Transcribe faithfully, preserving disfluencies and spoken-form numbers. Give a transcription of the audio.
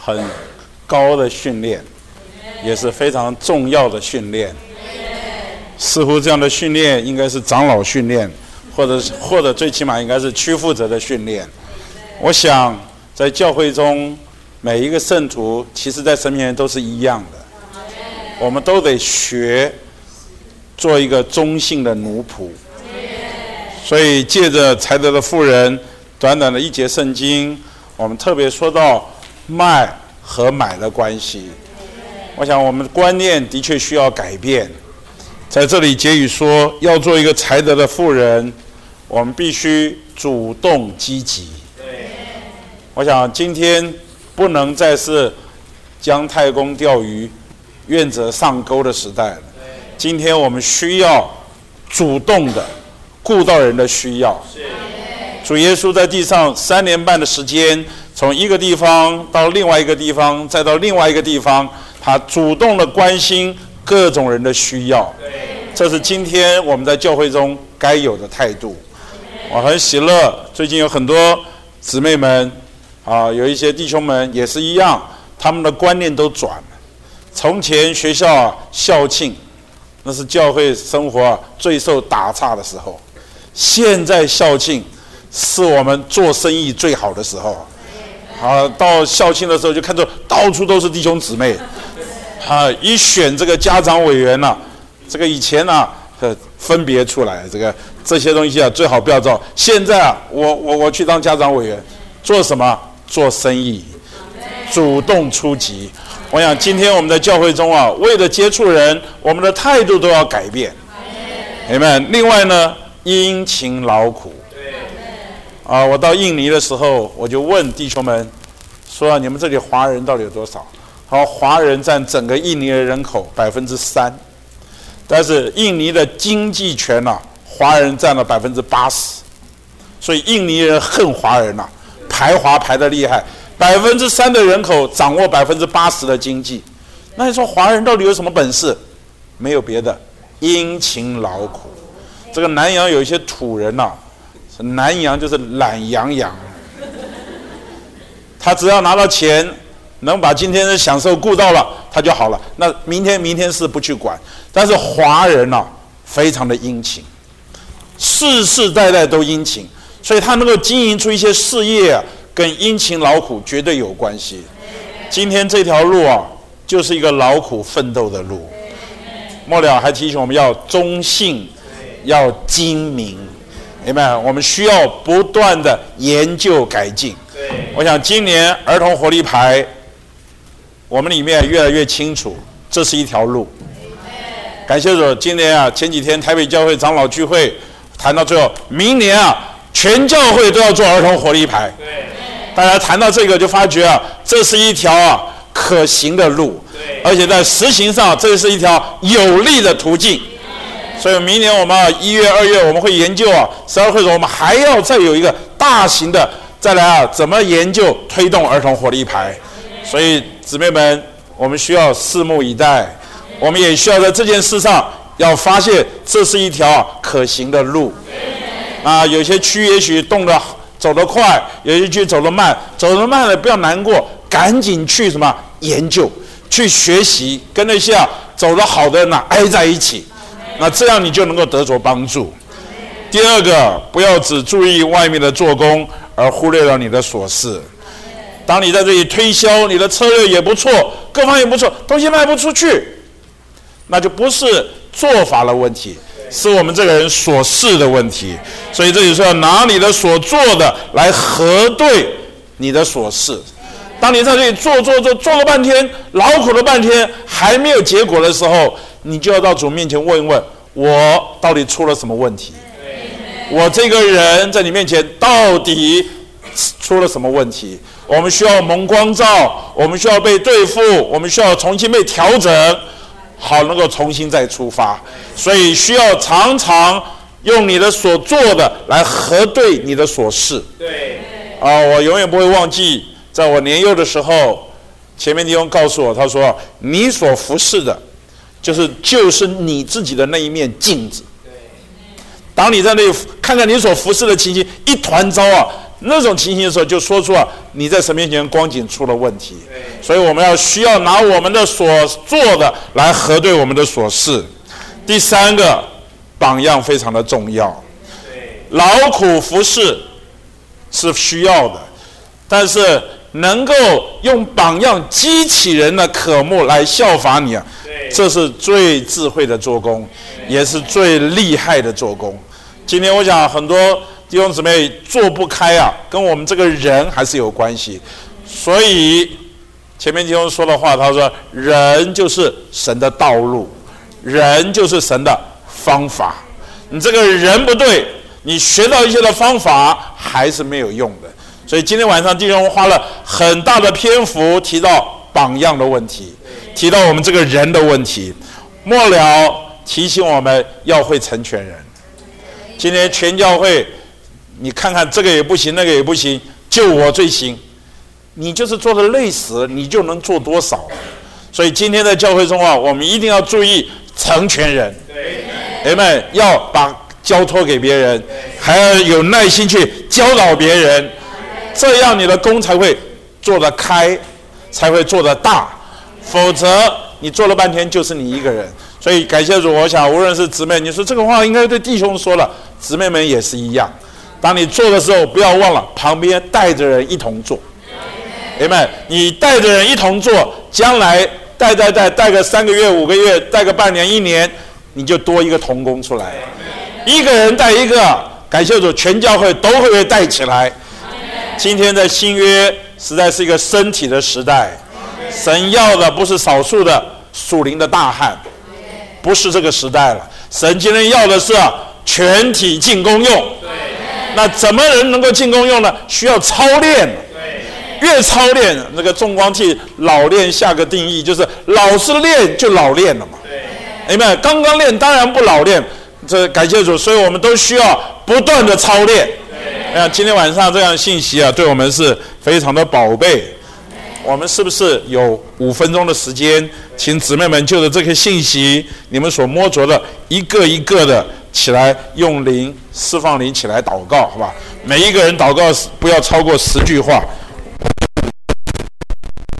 很高的训练，也是非常重要的训练。似乎这样的训练应该是长老训练，或者或者最起码应该是区负责的训练。我想在教会中，每一个圣徒其实在神面前都是一样的，我们都得学做一个忠信的奴仆。所以借着才德的妇人短短的一节圣经，我们特别说到卖和买的关系。我想我们的观念的确需要改变。在这里结语说，要做一个才德的妇人，我们必须主动积极。我想今天不能再是姜太公钓鱼愿者上钩的时代了，今天我们需要主动的顾到人的需要。主耶稣在地上三年半的时间，从一个地方到另外一个地方，再到另外一个地方，他主动的关心各种人的需要。这是今天我们在教会中该有的态度。我很喜乐，最近有很多姊妹们啊，有一些弟兄们也是一样，他们的观念都转了。从前学校啊校庆，那是教会生活啊最受打岔的时候，现在校庆是我们做生意最好的时候。啊，到校庆的时候就看到到处都是弟兄姊妹，啊，一选这个家长委员啊，这个以前啊呃分别出来，这个这些东西啊最好不要做。现在啊，我我我去当家长委员，做什么？做生意，主动出击。我想今天我们在教会中啊，为了接触人，我们的态度都要改变。Amen。另外呢，殷勤劳苦。啊，我到印尼的时候，我就问弟兄们说、啊：“你们这里华人到底有多少？”好，华人占整个印尼的人口百分之三，但是印尼的经济权啊，华人占了百分之八十，所以印尼人恨华人啊。排华排得厉害，百分之三的人口掌握百分之八十的经济。那你说华人到底有什么本事？没有别的，殷勤劳苦。这个南洋有一些土人呐、啊，南洋就是懒洋洋，他只要拿到钱，能把今天的享受顾到了，他就好了。那明天明天事不去管。但是华人呐、啊，非常的殷勤，世世代代都殷勤。所以他能够经营出一些事业啊，跟殷勤劳苦绝对有关系。今天这条路啊，就是一个劳苦奋斗的路。末了还提醒我们要忠信，要精明，明白？我们需要不断的研究改进。我想今年儿童活力牌，我们里面越来越清楚，这是一条路。感谢主，今年啊，前几天台北教会长老聚会谈到最后，明年啊。全教会都要做儿童活力牌，大家谈到这个就发觉啊，这是一条啊可行的路，而且在实行上，这是一条有利的途径。所以明年我们啊一月、二月我们会研究啊，十二会中我们还要再有一个大型的，再来啊怎么研究推动儿童活力牌。所以姊妹们，我们需要拭目以待，我们也需要在这件事上要发现这是一条可行的路。啊，有些区也许动得走得快，有些区走得慢，走得慢了不要难过，赶紧去什么研究，去学习，跟那些啊走得好的人啊挨在一起，那这样你就能够得着帮助。第二个，不要只注意外面的做工，而忽略了你的琐事。当你在这里推销，你的策略也不错，各方也不错，东西卖不出去，那就不是做法的问题，是我们这个人所事的问题。所以这里说要拿你的所做的来核对你的所事。当你在这里做做做做了半天，劳苦了半天还没有结果的时候，你就要到主面前问一问，我到底出了什么问题？我这个人在你面前到底出了什么问题？我们需要蒙光照，我们需要被对付，我们需要重新被调整，好能够重新再出发。所以需要常常用你的所做的来核对你的所事。对，啊，我永远不会忘记，在我年幼的时候，前面弟兄告诉我，他说：“你所服侍的，就是就是你自己的那一面镜子。当你在那里看看你所服侍的情形，一团糟啊， 那种情形的时候，就说出了你在神面前光景出了问题。所以我们要需要拿我们的所做的来核对我们的所事。第三个榜样非常的重要，劳苦服侍是需要的，但是能够用榜样激起人的渴慕来效法你啊，这是最智慧的做工，也是最厉害的做工。今天我想很多弟兄姊妹做不开啊，跟我们这个人还是有关系。所以前面弟兄说的话，他说人就是神的道路，人就是神的方法。你这个人不对，你学到一些的方法还是没有用的。所以今天晚上弟兄花了很大的篇幅提到榜样的问题，提到我们这个人的问题，末了提醒我们要会成全人。今天全教会你看看这个也不行那个也不行，就我最行，你就是做的累死了，你就能做多少？所以今天在教会中啊，我们一定要注意成全人，阿们，要把交托给别人，还要有耐心去教导别人，这样你的功才会做得开，才会做得大，否则你做了半天就是你一个人。所以感谢主，我想无论是姊妹，你说这个话应该对弟兄说了，姊妹们也是一样。当你做的时候，不要忘了旁边带着人一同做，阿们，你带着人一同做，将来带带带带个三个月五个月，带个半年一年，你就多一个同工出来。一个人带一个，感谢主，全教会都会被带起来。今天在新约实在是一个身体的时代，神要的不是少数的属灵的大汉，不是这个时代了。神今天要的是全体进功用。那怎么人能够进功用呢？需要操练。越操练，那个众光替老练下个定义，就是老是练就老练了嘛。你们刚刚练当然不老练，这感谢主，所以我们都需要不断的操练。哎呀，今天晚上这样信息啊，对我们是非常的宝贝。我们是不是有五分钟的时间，请姊妹们就着这个信息，你们所摸着的一个一个的起来用灵释放灵起来祷告，好吧？每一个人祷告不要超过十句话。